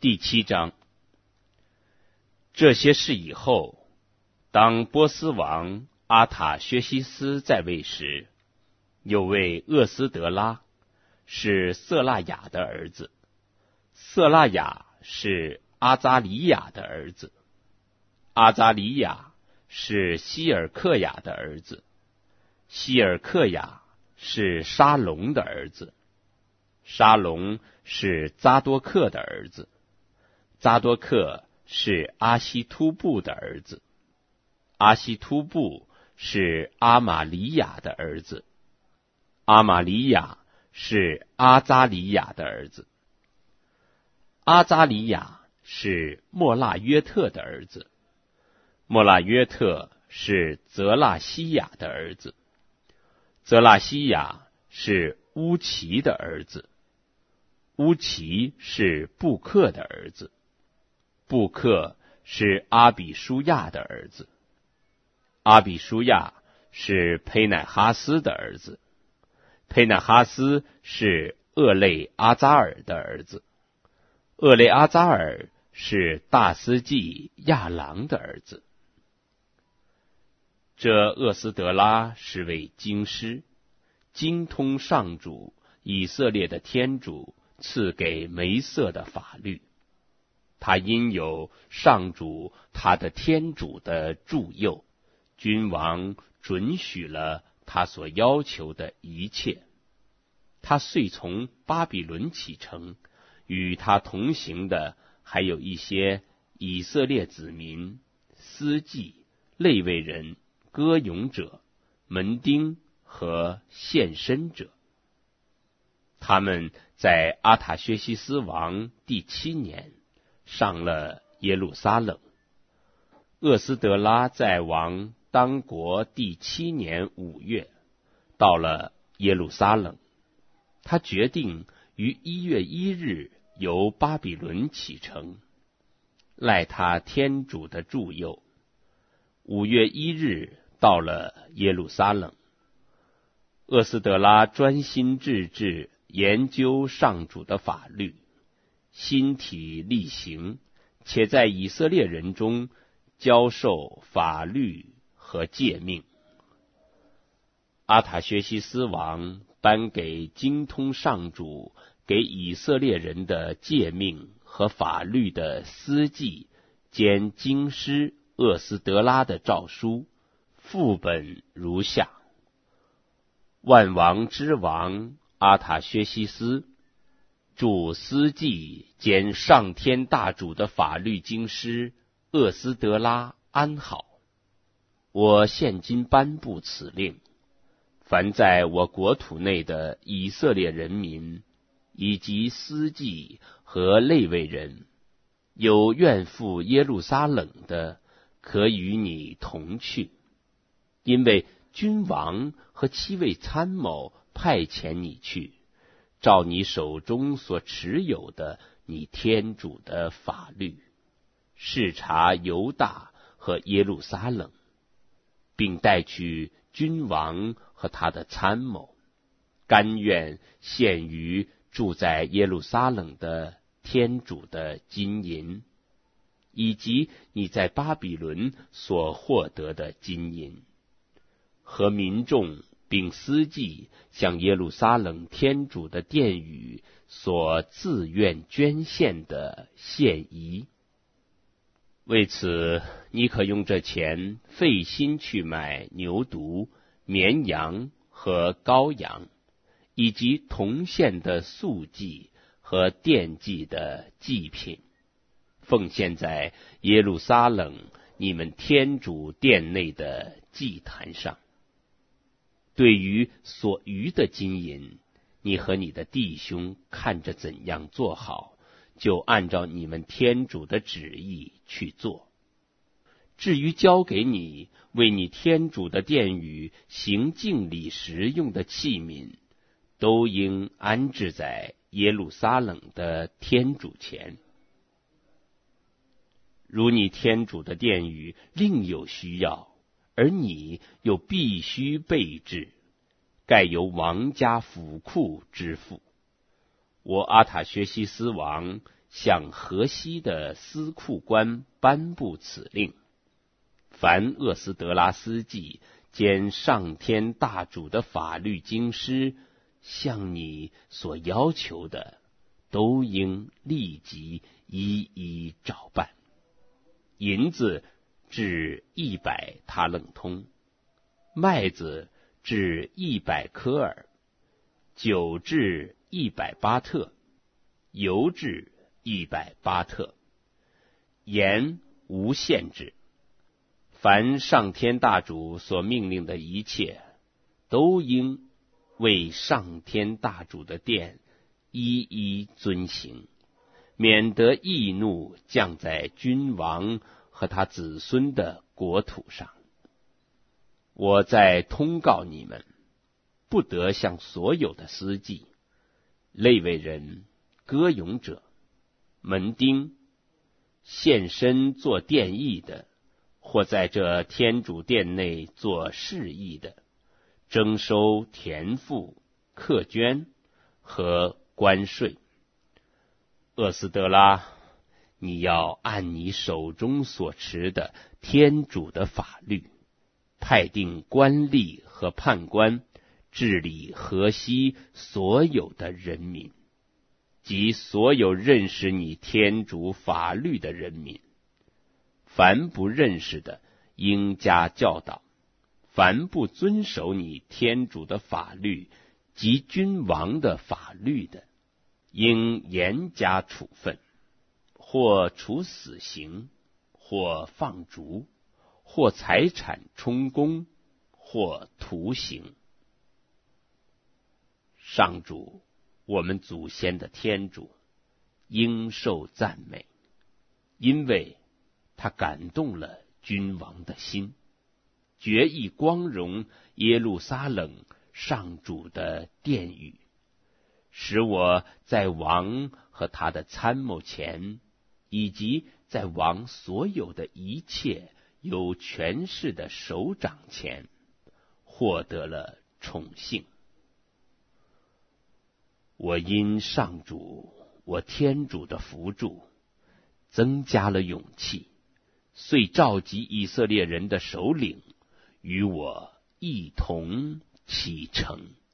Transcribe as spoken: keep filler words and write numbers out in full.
第七章。这些事以后，当波斯王阿塔薛西斯在位时，有位厄斯德拉，是色拉雅的儿子，色拉雅是阿扎里雅的儿子，阿扎里雅是希尔克雅的儿子，希尔克雅是沙龙的儿子，沙龙是扎多克的儿子，扎多克是阿希突布的儿子，阿希突布是阿玛里亚的儿子，阿玛里亚是阿扎里亚的儿子，阿扎里亚是莫腊约特的儿子，莫腊约特是泽拉西亚的儿子，泽拉西亚是乌奇的儿子，乌奇是布克的儿子，布克是阿比舒亚的儿子，阿比舒亚是佩乃哈斯的儿子，佩乃哈斯是厄累阿扎尔的儿子，厄累阿扎尔是大司祭亚郎的儿子。这厄斯德拉是位经师，精通上主以色列的天主赐给梅瑟的法律，他因有上主他的天主的助佑，君王准许了他所要求的一切。他遂从巴比伦启程，与他同行的还有一些以色列子民、司祭、利未人、歌咏者、门丁和献身者。他们在阿塔薛西斯王第七年上了耶路撒冷。厄斯德拉在王当国第七年五月到了耶路撒冷，他决定于一月一日由巴比伦启程，赖他天主的助佑。五月一日到了耶路撒冷，厄斯德拉专心致志研究上主的法律，心体力行，且在以色列人中教授法律和诫命。阿塔薛西斯王颁给精通上主给以色列人的诫命和法律的司祭兼经师厄斯德拉的诏书，副本如下：万王之王阿塔薛西斯，驻司祭兼上天大主的法律经师厄斯德拉安好。我现今颁布此令，凡在我国土内的以色列人民，以及司祭和利未人，有愿赴耶路撒冷的，可与你同去，因为君王和七位参谋派遣你去，照你手中所持有的你天主的法律，视察犹大和耶路撒冷，并带去君王和他的参谋，甘愿献于住在耶路撒冷的天主的金银，以及你在巴比伦所获得的金银，和民众并司祭向耶路撒冷天主的殿宇所自愿捐献的献仪。为此，你可用这钱费心去买牛犊、绵羊和羔羊，以及同献的素祭和奠祭的祭品，奉献在耶路撒冷你们天主殿内的祭坛上。对于所余的金银，你和你的弟兄看着怎样做好，就按照你们天主的旨意去做。至于交给你为你天主的殿宇行敬礼时用的器皿，都应安置在耶路撒冷的天主前。如你天主的殿宇另有需要，而你又必须备置，盖由王家府库支付。我阿塔薛西斯王向河西的司库官颁布此令：凡厄斯德拉司祭兼上天大主的法律经师向你所要求的，都应立即一一照办。银子至一百塔冷通，麦子至一百科尔，酒至一百巴特，油至一百巴特，盐无限制。凡上天大主所命令的一切，都应为上天大主的殿一一遵行，免得义怒降在君王和他子孙的国土上。我再通告你们，不得向所有的司祭、利未人、歌咏者、门丁、献身做殿役的，或在这天主殿内做事役的，征收田赋、课捐和关税。厄斯德拉，你要按你手中所持的天主的法律，派定官吏和判官，治理河西所有的人民，及所有认识你天主法律的人民。凡不认识的，应加教导；凡不遵守你天主的法律及君王的法律的，应严加处分，或处死刑，或放逐，或财产充公，或徒刑。上主，我们祖先的天主，应受赞美，因为他感动了君王的心，决意光荣耶路撒冷上主的殿宇，使我在王和他的参谋前，以及在王所有的一切有权势的首长前，获得了宠幸。我因上主我天主的扶助，增加了勇气，遂召集以色列人的首领与我一同启程。